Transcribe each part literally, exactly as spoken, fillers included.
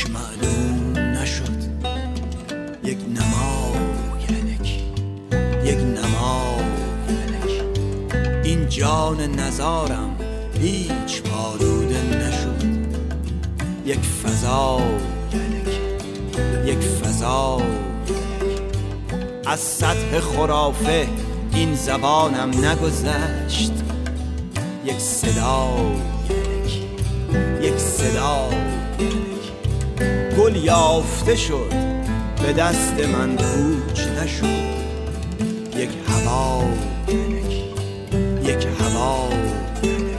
هیچ معلوم نشد، یک نما یعنی یک نما یعنی این جان نزارم هیچ پالوده نشد، یک فضا یعنی یک فضا یعنی از سطح خرافه این زبانم نگذشت، یک صدا یعنی یک صدا یعنی گل یافته شد به دست من کوچ نشد، یک هوا یعنی یک هوا یعنی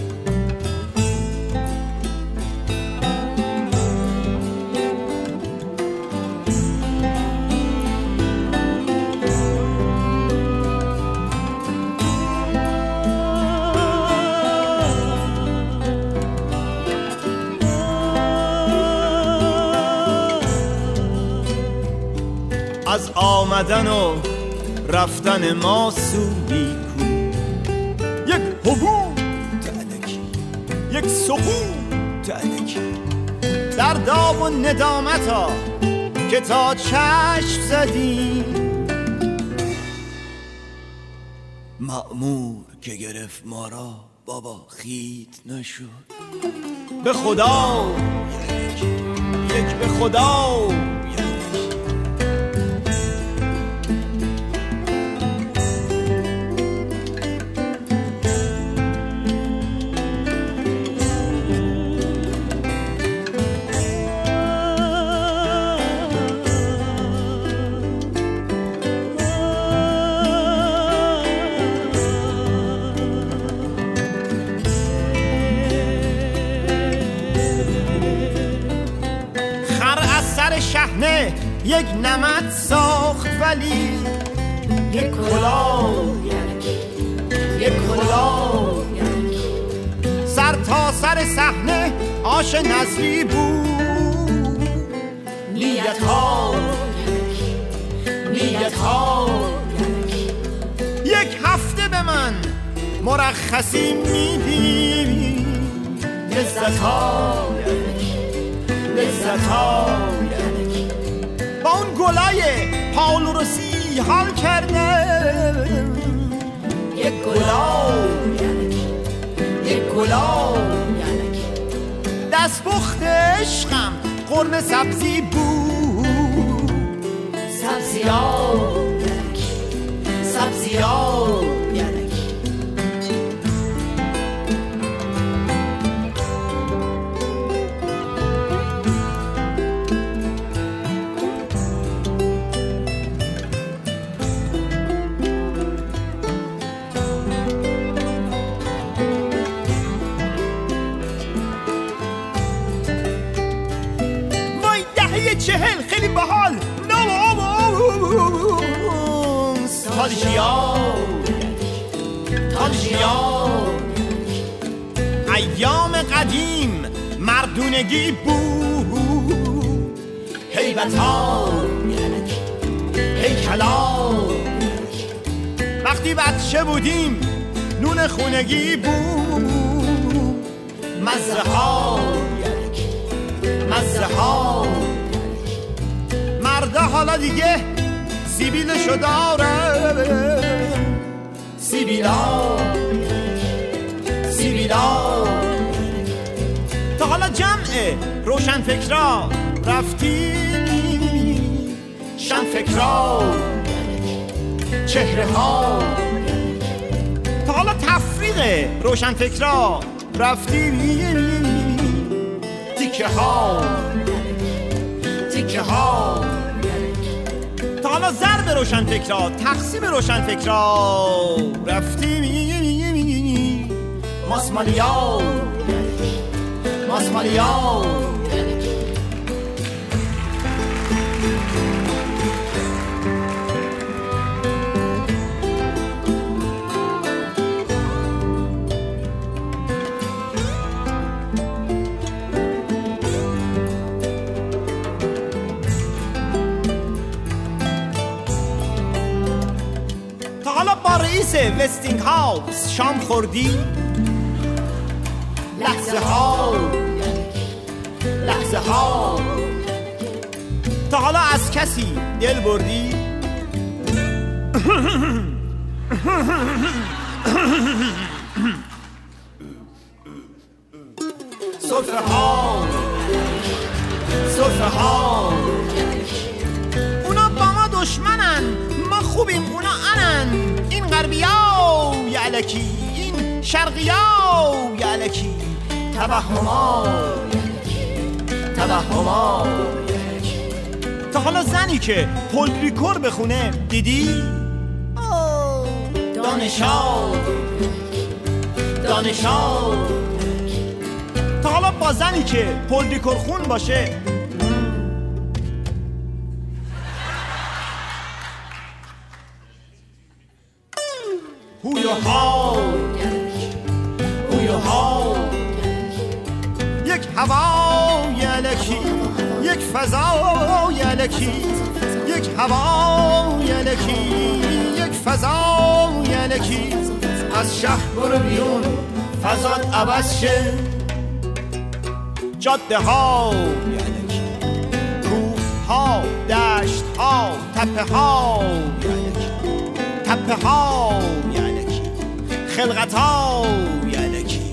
از آمدن و رفتن ما سودی کو، یک حبوب تعنکی یک سقوط تعنکی در داغ و ندامتا که تا چشم زدیم، مأمور که گرفت ما را بابا خیت نشد، به خدا یک یک به خدا شحنه یک نمد ساخت ولی یک کلاه یک کلاه سر تا سر صحنه آش نظری بود، نیت ها نیت ها یک هفته به من مرخصی میدی، لذت ها لذت ها با اون گلای پاولو روسی حال کرده، یک گلای یک گلای دست پخت عشقم قرمه سبزی بود، سبزی ها سبزی ها چهل خیلی باحال نوستالژیا تالژیا ایام قدیم مردونگی بود، هیبتا هیکلا وقتی بچه بودیم نون خونگی بود، مزه ها مزه ها مرده حالا دیگه سیبیلشو داره، سیبیلا سیبیلا تا حالا جمعه روشن فکرا رفتی شن فکرا چهره ها، تا حالا تفریق روشن فکرا رفتی تیکه ها تیکه ها، تا حالا ضرب روشن فکرها تقسیم روشن فکرها رفتی ماسمالیا ماسمالیا رئیس وستینگ هاوس شام خوردی؟ لحظه ها لحظه ها تا حالا از کسی دل بردی؟ سرفه ها سرفه ها اونا با ما دشمنن، ما خوبیم اونا انن. این غربیا یعلکی، این شرقیا یعلکی. توهما توهما. تا حالا زنی که پولریکور بخونه دیدی؟ دانشا دانشا. تا حالا با زنی که پولریکور خون باشه هویوها هویوها. یک هوا یلکی، یک فضا یلکی، یک هوا یلکی، یک فضا یلکی. از شهر برو بیرون فضات عوض شه. جاده ها یلکی، کوه ها، دشت ها، تپه ها یلکی، تپه ها یلکی، خلقت ها یلکی.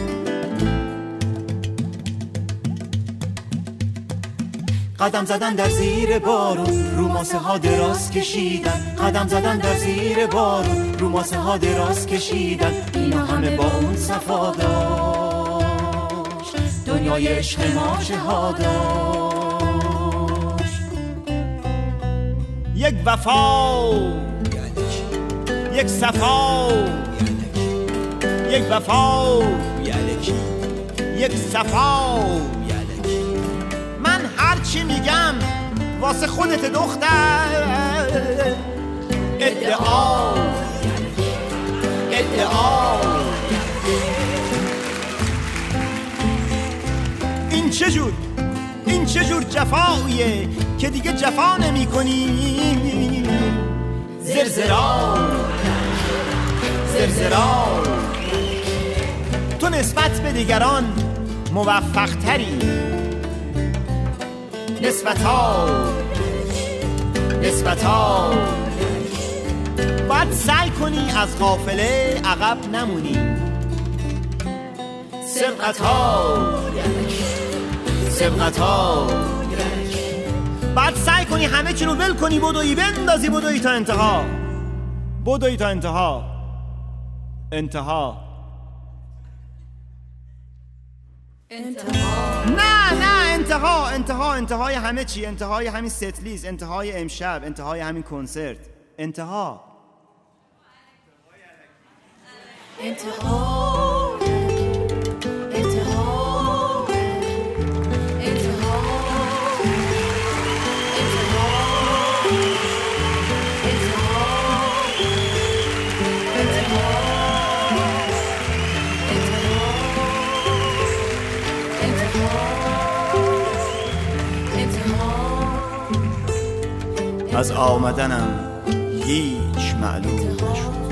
قدم زدن در زیر بارون، رو ماسه ها دراز کشیدن. قدم زدن در زیر بارون، رو ماسه ها دراز کشیدن. اینا همه با اون صفا داشت، دنیای عشق ما چه ها داشت. یک وفا یک صفا، یک وفا یلکی، یک صفا یلکی. من هر چی میگم واسه خودت دختر. ادعا ادعا. این چجور این چجور جفاییه که دیگه جفا نمی کنی؟ زرزرا زرزرا. تو نسبت به دیگران موفق تری. نسبتا نسبتا. باید سعی کنی از قافله عقب نمونی. سبقتا سبقتا. باید سعی کنی همه چی رو ول کنی، بدوی بندازی، بدوی تا انتها، بدوی تا انتها انتها انتها. نه نه انتها انتها. انتهای همه چی، انتهای همین ستلیز، انتهای امشب، انتهای همین کنسرت. انتها انتها از آمدنم هیچ معلوم نشد.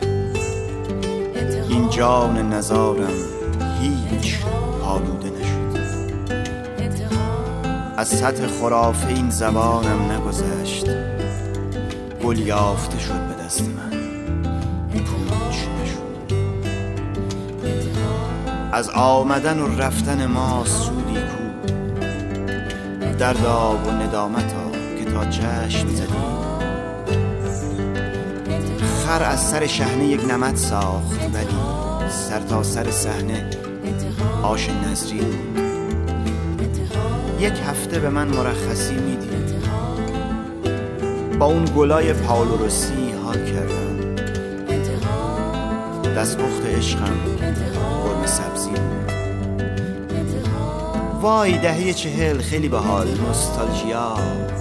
این جان نزارم هیچ آلوده نشد. از سطح خرافه این زبانم نگذشت. گل یافته شد به دست من، پوچ نشد. از آمدن و رفتن ما سودی کو، دردا و ندامتا تا چشم زدی. خر از سر شحنه یک نمد ساخت، ولی سر تا سر صحنه آش نظری بود. یک هفته به من مرخصی میدید. با اون گلای پاولوروسی حال کردم. دستپخت عشقم قرمه سبزی بود. وای دهه چهل خیلی باحال، نوستالژیا.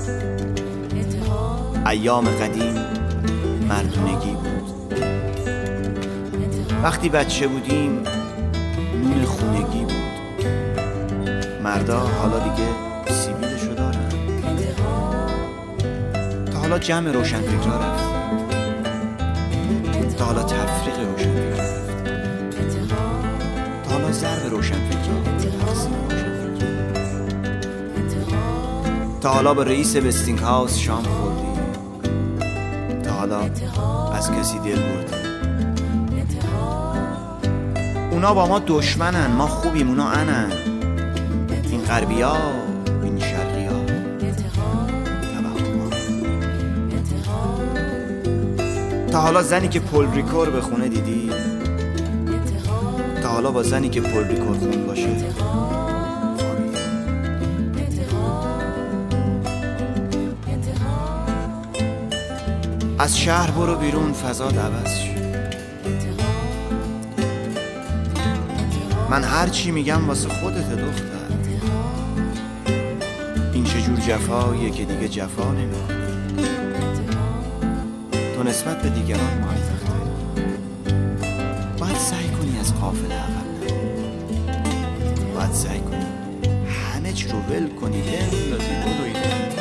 ایام قدیم مردونگی بود. وقتی بچه بودیم نون خونگی بود. مردا حالا دیگه سیبیلشو دارن. تا حالا جمع روشنفکرها رفتیم. تا حالا تفریق روشنفکرها رفتیم. تا حالا ضرب روشنفکرها، تقسیم روشنفکرها. تا حالا با رئیس وستینگ هاوس شام خوردی؟ تا حالا از کسی دل بردی؟ اونا با ما دشمنن، ما خوبیم اونا انن. این غربی ها این شرقی ها توهما. تا حالا زنی که پول ریکور به خونه دیدی؟ تا حالا با زنی که پول ریکور خون باشه خوابیدی؟ از شهر برو بیرون، فضا عوض شد. من هر چی میگم واسه خودت دختر. این چجور جفاییه که دیگه جفا نمی‌کنی؟ تو نسبت به دیگران مایتختری، باید سعی کنی از قافله عقب نری. باید سعی کنی همه چی رو ول کنی، بندازی بدوی